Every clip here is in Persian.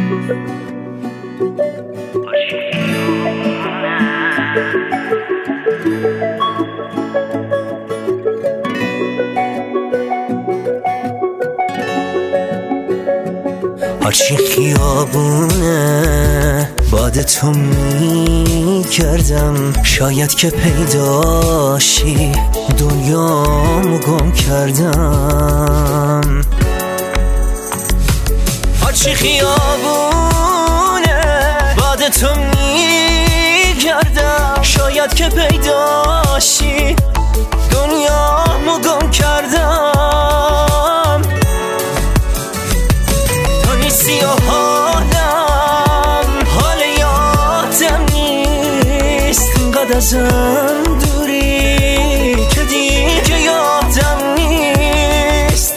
هرچی خیابونه باد تو میگردم، شاید که پیداشی دنیامو گم کردم. هرچی خیابونه باد تو میگردم، شاید که پیداشی دنیامو گم کردم. تو نیستی و حالم حال یادم نیست، اینقدر ازم دوری که دیگه یادم نیست.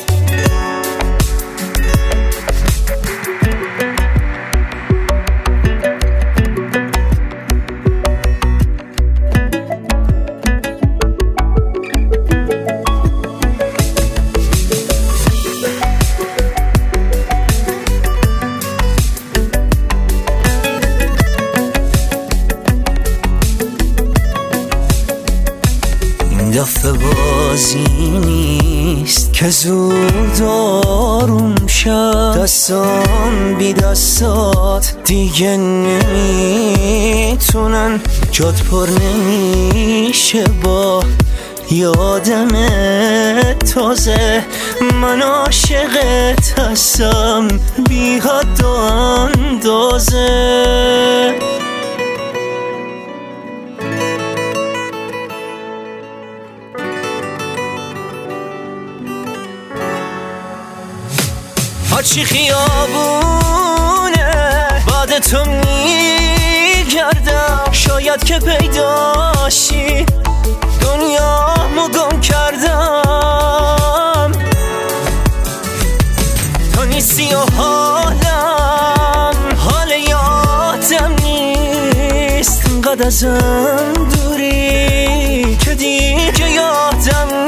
دفعه بازی نیست که زود آروم شد، دستان بی دستات دیگه نمیتونن، جات پر نمیشه با یادم تازه. من عاشقت هستم بی حد و اندازه. هرچی خیابونه باد تو میگردم، شاید که پیداشی دنیامو گم کردم. تو نیستی و حالم حال یادم نیست، اینقدر ازم دوری که دیگه یادم